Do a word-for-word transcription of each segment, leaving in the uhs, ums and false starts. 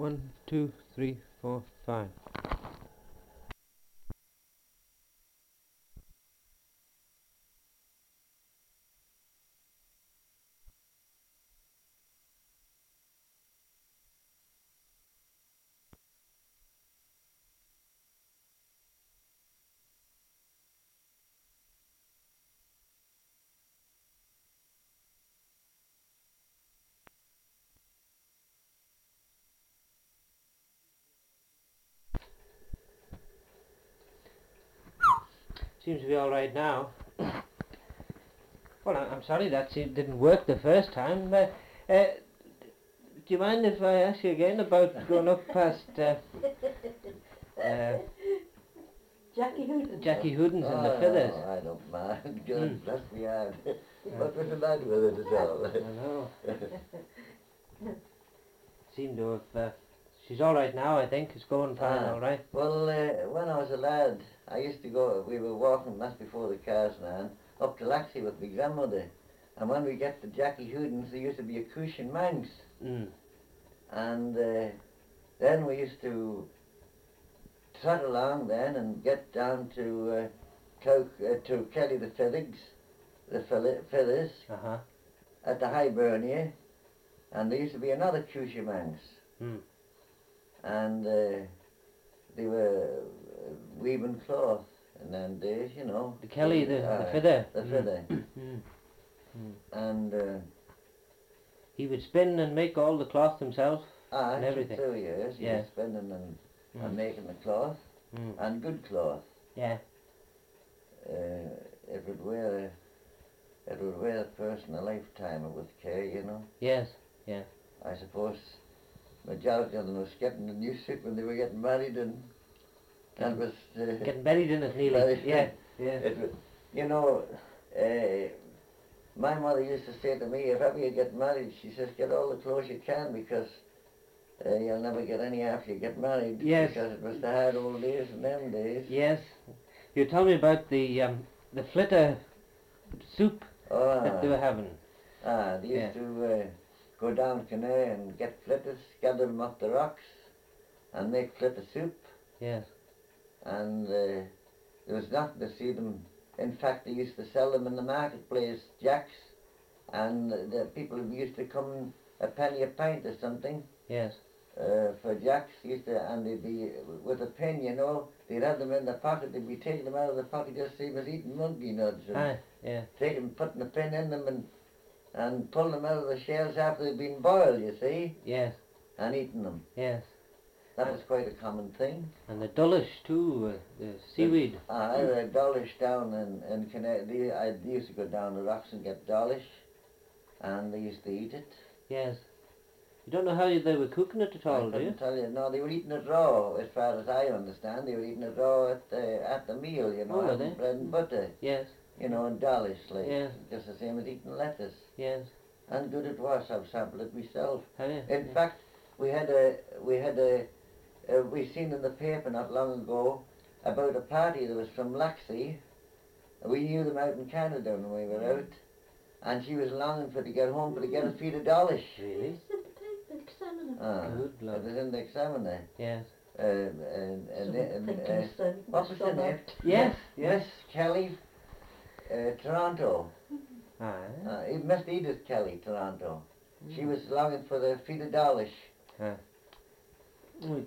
One, two, three, four, five. Seems to be all right now. Well, I'm sorry that didn't work the first time. Uh, uh, do you mind if I ask you again about going up past uh, uh, Jackie Hoodens? Jackie Hoodens and Oh, the Feathers? no, I don't mind. Good, Mm. bless me heart. What was the matter with it at all? I know. Seem to have... Uh, she's all right now, I think. It's going fine, Ah, all right. well, uh, when I was a lad, I used to go, we were walking, that's before the cars now, up to Laxey with my grandmother. And when we get to Jackie Hoodens, there used to be a cushion manx. Mm. And uh, then we used to trot along then and get down to uh, Coke, uh, to Kelly the Feathers, the Feathers, Uh-huh. at the Hibernia. And there used to be another cushion manx. Mm. And uh, they were uh, weaving cloth in them days, you know. The Kelly, the, uh, the Feather. The Mm. Feather. Mm. Mm. And uh, he would spin and make all the cloth himself ah, and everything. two years, he yeah. was spinning and, mm. and making the cloth, mm. and good cloth. Yeah. Uh, it would wear a, it would wear a person a lifetime with care, you know. Yes, yeah. I suppose majority of them was getting the new suit when they were getting married, and and was uh, getting buried in it nearly. Yeah, yeah. It was, you know, uh, my mother used to say to me, if ever you get married, she says, get all the clothes you can, because uh, you'll never get any after you get married. Yes. Because it was the hard old days in them days. Yes. You told me about the um, the flitter soup oh, that they were having. Ah, they used yeah. to uh, go down Canoe and get flitters, gather them off the rocks, and make flitter soup. Yes. And uh, there was nothing to see them. In fact, they used to sell them in the marketplace, jacks, and the people used to come a penny a pint or something. Yes. Uh, for jacks, used to, and they'd be with a pin, you know. They'd have them in their pocket. They'd be taking them out of the pocket just same as eating monkey nuts. And Aye, yeah. taking, putting a pin in them and and pulling them out of the shells after they'd been boiled. You see. Yes. And eating them. Yes. That was quite a common thing. And the dullish too, uh, the seaweed. Ah, uh, the dullish down in, in Connecticut. They, I they used to go down the rocks and get dullish, and they used to eat it. Yes. You don't know how they were cooking it at all, I do you? couldn't tell you. No, they were eating it raw, as far as I understand. They were eating it raw at the, at the meal, you know, oh, having bread and butter. Yes. You know, and dullish, like, yes. just the same as eating lettuce. Yes. And good it was. I've sampled it myself. Have you? In yeah. fact, we had a, we had a, Uh, we seen in the paper not long ago about a party that was from Laxey. We knew them out in Canada when we were out, and she was longing for to get home for to get a feed of dullish. Really? The Examiner. Ah, Good Lord. it was in the Examiner. Yes. Uh, and, and, and, uh, what was her name? Yes, Miss yes. Kelly, uh, Toronto. Aye. Uh, Miss Edith Kelly, Toronto. Mm. She was longing for the feed of dullish. Ah. Mm.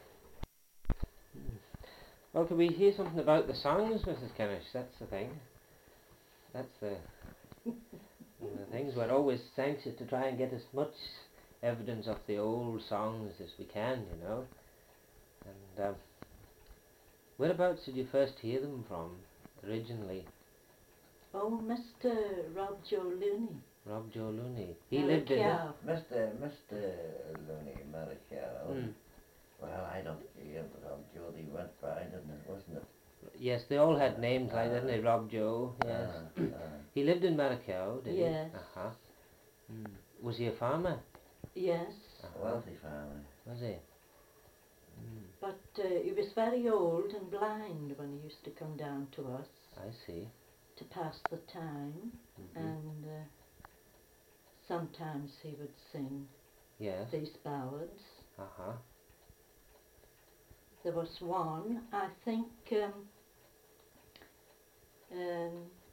Well, could we hear something about the songs, Missus Kennish? That's the thing. That's the, the things. We're always anxious to try and get as much evidence of the old songs as we can, you know. And um, whereabouts did you first hear them from, originally? Oh, Mister Rob Joe Looney. Rob Joe Looney. He Maricao. lived in it. Mister Mister Looney, Maricao. Mm. Well, I don't hear Rob Joe. He went by, didn't it? Wasn't it? Yes, they all had names like, didn't they? Rob Joe, yes. Uh, uh, He lived in Maricao, did Yes. he? Uh-huh. Mm. Was he a farmer? Yes. Uh-huh. wealthy family. Was he? Mm. But uh, he was very old and blind when he used to come down to us I see. to pass the time, Mm-hmm. and uh, sometimes he would sing Yes. these ballads. Uh-huh. There was one, I think, um, um,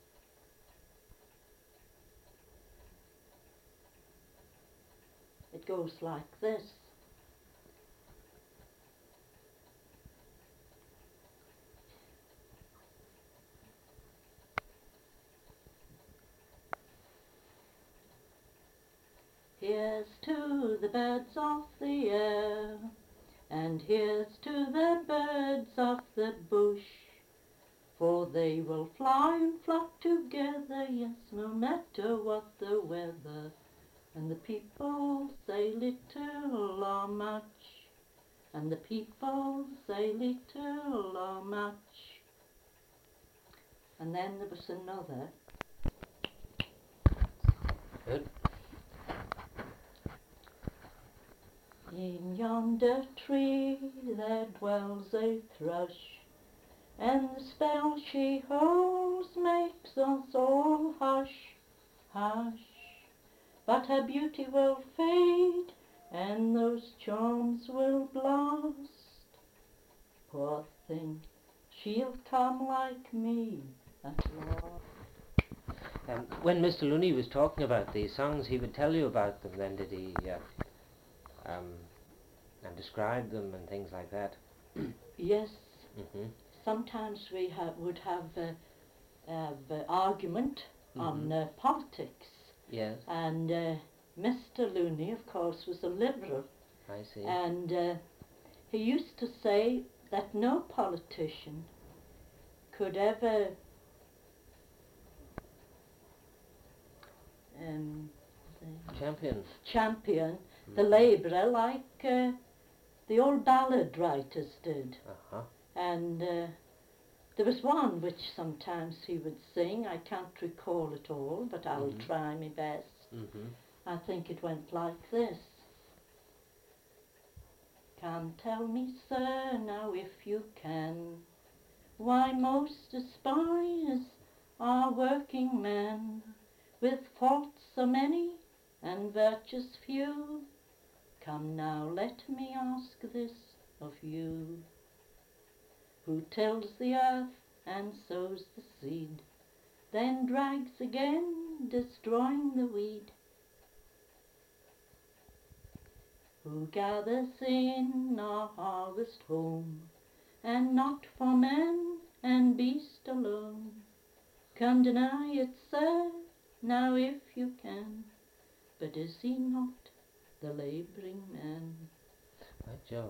it goes like this. Here's to the birds of the air, and here's to the birds of the bush, for they will fly and flock together, yes, no matter what the weather. And the people say little or much, and the people say little or much. And then there was another. Good. In yonder tree there dwells a thrush, and the spell she holds makes us all hush, hush. But her beauty will fade, and those charms will blast. Poor thing, she'll come like me at last. Um, when Mister Looney was talking about these songs, he would tell you about them then, did he? Uh, um, and describe them and things like that? Yes. Mm-hmm. Sometimes we ha- would have uh, have, uh, argument Mm-hmm. on uh, politics. Yes, And uh, Mister Looney, of course, was a Liberal. I see. And uh, he used to say that no politician could ever um, Champion. champion the Mhm. Labourer like uh, the old ballad writers did. Uh-huh. And uh, there was one which sometimes he would sing. I can't recall it all, but I'll Mhm. try my best. Mm-hmm. I think it went like this. Come tell me, sir, now if you can, why most despise our working men, with faults so many and virtues few? Come now, let me ask this of you. Who tills the earth and sows the seed, then drags again, destroying the weed? Who gathers in our harvest home, and not for man and beast alone? Come deny it, sir, now if you can, but is he not the labouring man? Right, Joe.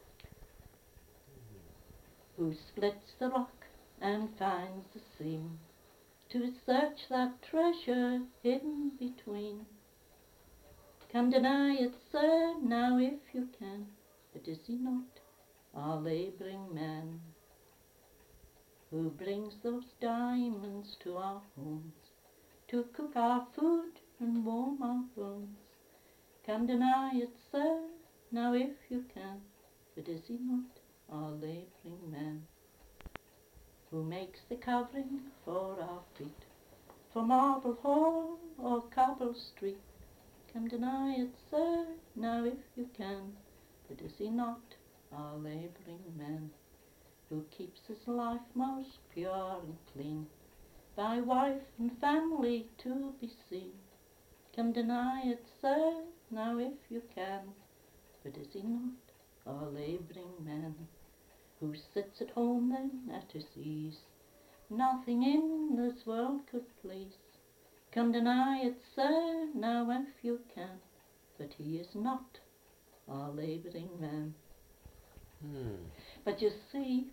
Who splits the rock and finds the seam, to search that treasure hidden between? Come deny it, sir, now if you can, but is he not our labouring man? Who brings those diamonds to our homes, to cook our food and warm our bones? Come deny it, sir, now if you can, but is he not our labouring man? Who makes the covering for our feet, for marble hall or cobble street? Come deny it, sir, now if you can, but is he not our labouring man? Who keeps his life most pure and clean, by wife and family to be seen? Come deny it, sir, now if you can, but is he not our labouring man? Who sits at home then at his ease, nothing in this world could please? Come deny it, sir, now if you can, but he is not our labouring man. Hmm. But you see,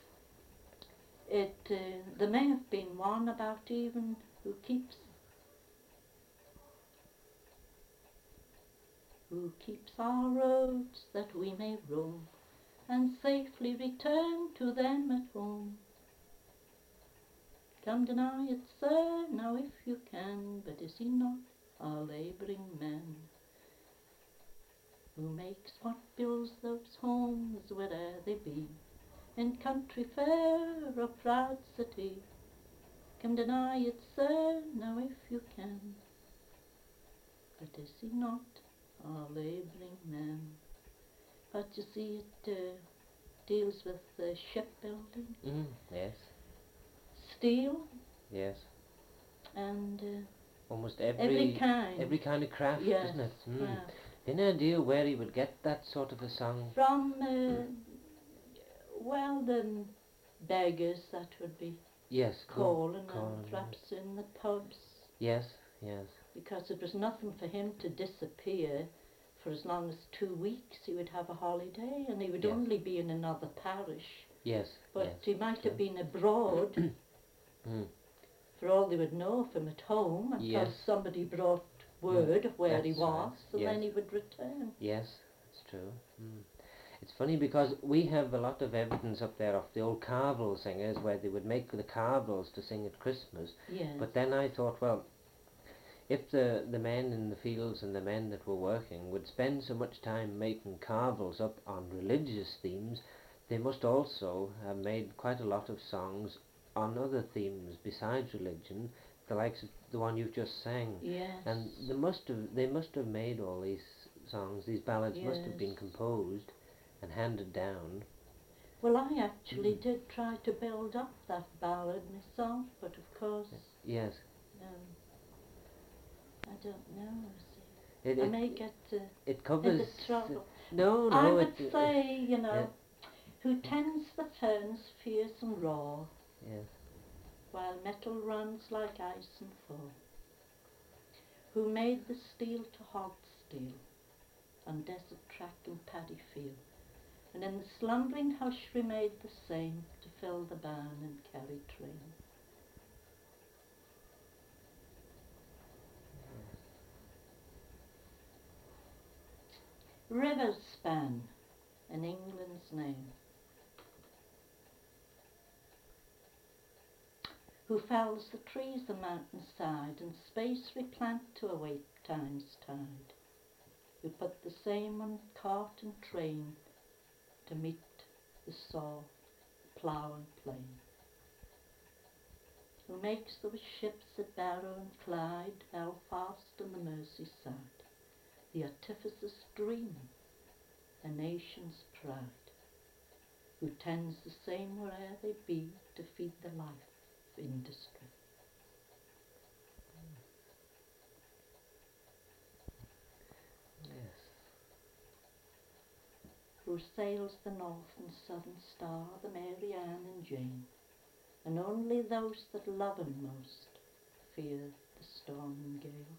it uh, there may have been one about even who keeps who keeps our roads that we may roam, and safely return to them at home. Come deny it, sir, now if you can, but is he not our labouring man? Who makes what builds those homes where'er they be, in country fair or proud city? Come deny it, sir, now if you can, but is he not our labouring man? But you see, it uh, deals with uh, shipbuilding, Mm, yes, steel, yes. and uh, Almost every every kind. every kind of craft, Yes, isn't it? Mm. craft. Any idea where he would get that sort of a song? From, uh, well, the beggars, that would be Yes, go- calling, calling, and perhaps in the pubs, Yes, yes, because it was nothing for him to disappear for as long as two weeks. He would have a holiday, and he would Yes. only be in another parish. yes, But yes. he might true. have been abroad, Mm. for all they would know of him at home, until Yes. somebody brought word of where he That's right, was, and yes. then he would return. Yes, it's true. Mm. It's funny because we have a lot of evidence up there of the old carvel singers where they would make the carvels to sing at Christmas. Yes. But then I thought, well, if the, the men in the fields and the men that were working would spend so much time making carvels up on religious themes, they must also have made quite a lot of songs on other themes besides religion, the likes of the one you've just sang. Yes. And they must have they must have made all these songs, these ballads must have been Yes. composed and handed down. Well, I actually Mm. did try to build up that ballad myself, but of course, Yes. um, I don't know. you see. It I it, may get uh, it covers into trouble. No, no, I would it, it- say, you know, yeah. who tends the furnace fierce and raw, yes. while metal runs like ice and fall? Who made the steel to hot steel on desert track and paddy field, and in the slumbering hush remade the same to fill the barn and carry train. Rivers span in England's name, who fells the trees the mountainside and space replant to await time's tide, who put the same on cart and train to meet the saw, plough and plane, who makes those ships at Barrow and Clyde, Belfast and the Merseyside, the artificer's dream, a nation's pride, who tends the same where'er they be to feed the life of industry. Yes. Who sails the north and southern star, the Mary Ann and Jane, and only those that love him most fear the storm and gale.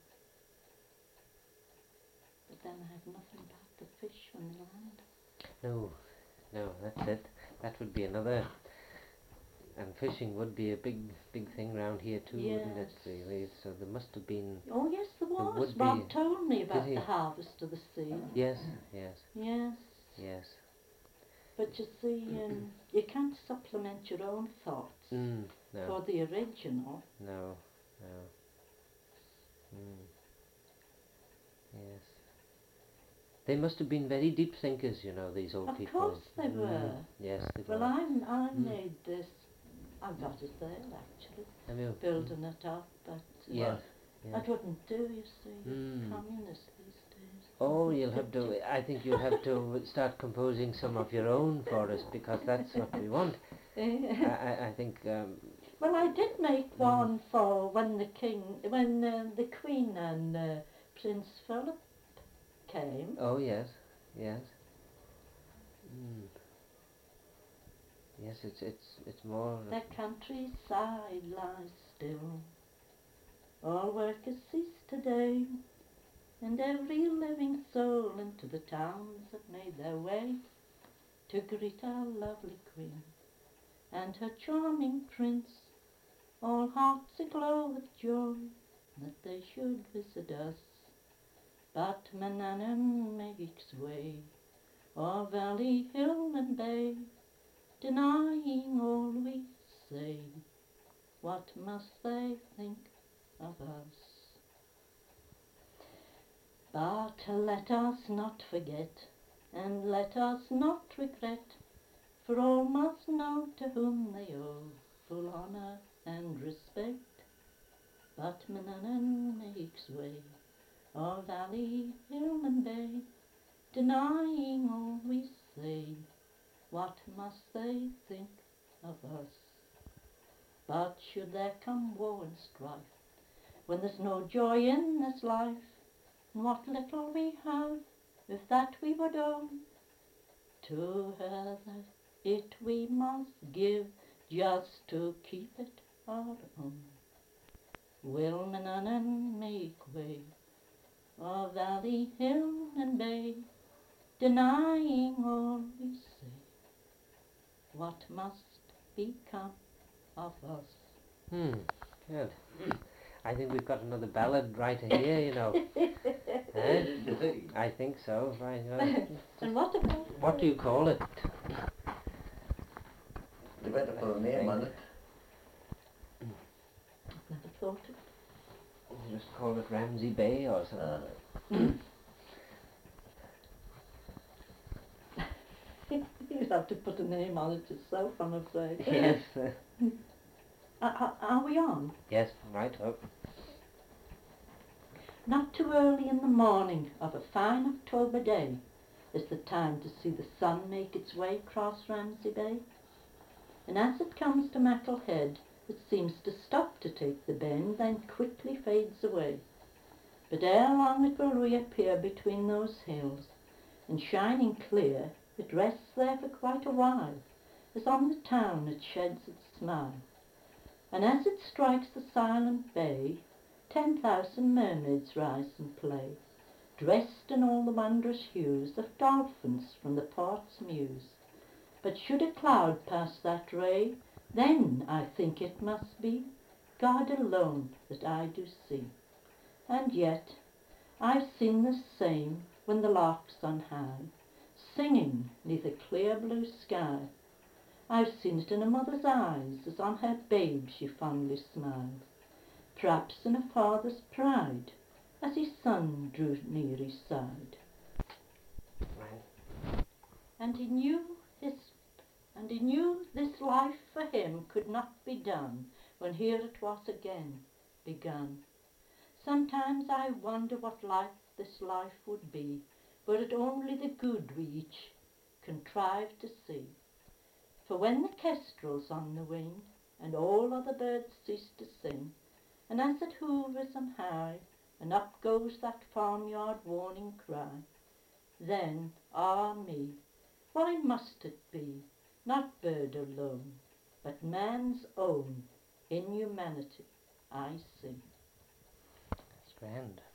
But then I have nothing but the fish when they land. No, no, that's it. That would be another. And fishing would be a big, big thing round here too, wouldn't it? Yes. Really. So there must have been. Oh yes, there There was. would Bob be- told me about he? the harvest of the sea. Yes, yes, Yes, yes. but you see, um, you can't supplement your own thoughts Mm, no, for the original. no, no. Mm. Yes. They must have been very deep thinkers, you know, these old Of people. course they Mm, were. Yes, they Well, were. I'm, I Mm. made this. I got it there actually, Have you? building it up, but uh, Yes. yes. that wouldn't do. You see, Mm. communist these days. Oh, you'll have to. I think you'll have to start composing some of your own for us because that's what we want. I, I, I think. Um, Well, I did make one for when the king, when uh, the Queen and uh, Prince Philip came. oh yes, yes. Mm. Yes, it's it's it's more. The countryside lies still. All work has ceased today, and every living soul into the towns have made their way to greet our lovely Queen and her charming Prince, all hearts aglow with joy that they should visit us. But Manannan makes way o'er valley, hill and bay, denying all we say. What must they think of us? But let us not forget, and let us not regret, for all must know to whom they owe full honour and respect. But Manannan makes way o'er valley, hill and bay, denying all we say. What must they think of us? But should there come war and strife, when there's no joy in this life, and what little we have, if that we would own, to her that it we must give, just to keep it our own. Will Manannan make way, o'er valley, hill and bay, denying all we say? What must become of us? Hmm, good. I think we've got another ballad writer here, you know. Eh? You see? I think so. Right. Well, And what about what do you call it? You better put a name on it. I've never thought of it. You just call it Ramsey Bay or something. Uh, You'd have to put a name on it yourself, I'm afraid. Yes. Uh, are, are we on? Yes, right up. Not too early in the morning of a fine October day is the time to see the sun make its way across Ramsey Bay. And as it comes to Mackle Head, it seems to stop to take the bend, then quickly fades away. But ere long it will reappear between those hills, and shining clear, it rests there for quite a while, as on the town it sheds its smile. And as it strikes the silent bay, ten thousand mermaids rise and play, dressed in all the wondrous hues of dolphins from the port's mews. But should a cloud pass that ray, then I think it must be God alone that I do see. And yet I've seen the same when the lark's on high, singing neath a clear blue sky. I've seen it in a mother's eyes, as on her babe she fondly smiles, perhaps in a father's pride, as his son drew near his side. Right. And he knew his, and he knew this life for him could not be done, when here it was again begun. Sometimes I wonder what life this life would be, were it only the good we each contrive to see. For when the kestrel's on the wing, and all other birds cease to sing, and as it hovers on high, and up goes that farmyard warning cry, then, ah me, why must it be, not bird alone, but man's own inhumanity I see. It's grand.